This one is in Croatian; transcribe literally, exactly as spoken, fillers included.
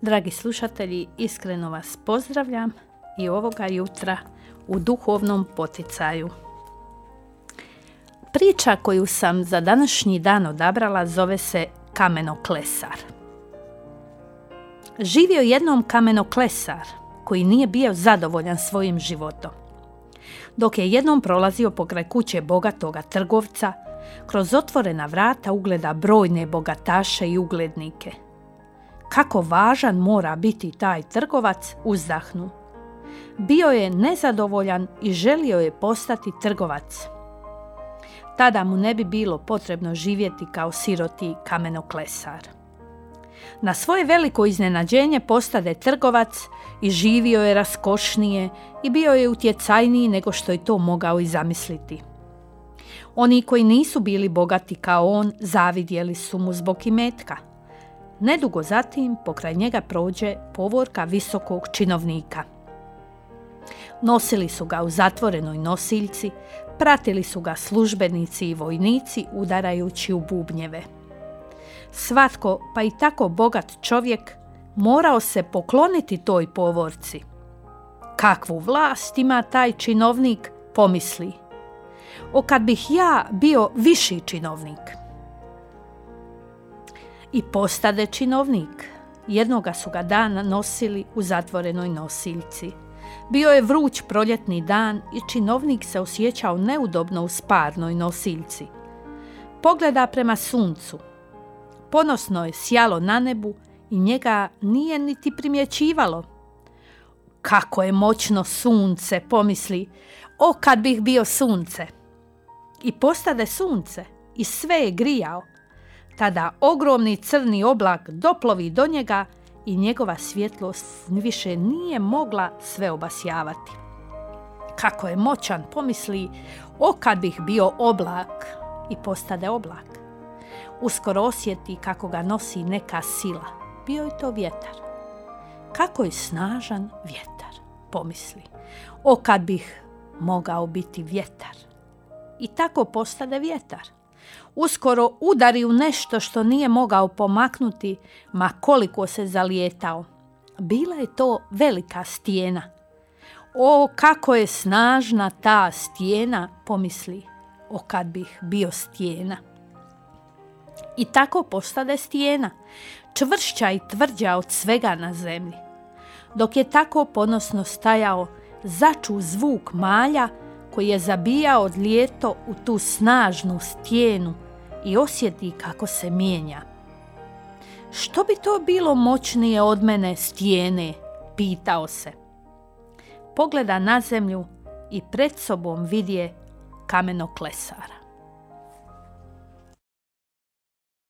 Dragi slušatelji, iskreno vas pozdravljam i ovoga jutra u duhovnom poticaju. Priča koju sam za današnji dan odabrala zove se Kamenoklesar. Živio jednom kamenoklesar koji nije bio zadovoljan svojim životom. Dok je jednom prolazio pokraj kuće bogatoga trgovca, kroz otvorena vrata ugleda brojne bogataše i uglednike. Kako važan mora biti taj trgovac, uzdahnu. Bio je nezadovoljan i želio je postati trgovac. Tada mu ne bi bilo potrebno živjeti kao siroti kamenoklesar. Na svoje veliko iznenađenje postade trgovac i živio je raskošnije i bio je utjecajniji nego što je to mogao i zamisliti. Oni koji nisu bili bogati kao on zavidjeli su mu zbog imetka. Nedugo zatim pokraj njega prođe povorka visokog činovnika. Nosili su ga u zatvorenoj nosiljci, pratili su ga službenici i vojnici udarajući u bubnjeve. Svatko, pa i tako bogat čovjek, morao se pokloniti toj povorci. Kakvu vlast ima taj činovnik, pomisli. O, kad bih ja bio viši činovnik. I postade činovnik. Jednoga su ga dana nosili u zatvorenoj nosiljci. Bio je vruć proljetni dan i činovnik se osjećao neudobno u sparnoj nosiljci. Pogleda prema suncu. Ponosno je sjalo na nebu i njega nije niti primjećivalo. Kako je moćno sunce, pomisli. O, kad bih bio sunce. I postade sunce i sve je grijao. Tada ogromni crni oblak doplovi do njega i njegova svjetlost više nije mogla sve obasjavati. Kako je moćan, pomisli, o, kad bih bio oblak, i postade oblak. Uskoro osjeti kako ga nosi neka sila. Bio je to vjetar. Kako je snažan vjetar, pomisli. O, kad bih mogao biti vjetar. I tako postade vjetar. Uskoro udari u nešto što nije mogao pomaknuti, ma koliko se zalijetao. Bila je to velika stijena. O, kako je snažna ta stijena, pomisli. O, kad bih bio stijena. I tako postade stijena, čvršća i tvrđa od svega na zemlji. Dok je tako ponosno stajao, začu zvuk malja koji je zabijao od lijeto u tu snažnu stijenu i osjeti kako se mijenja. Što bi to bilo moćnije od mene, stijene, pitao se. Pogleda na zemlju i pred sobom vidje Kamenoklesara.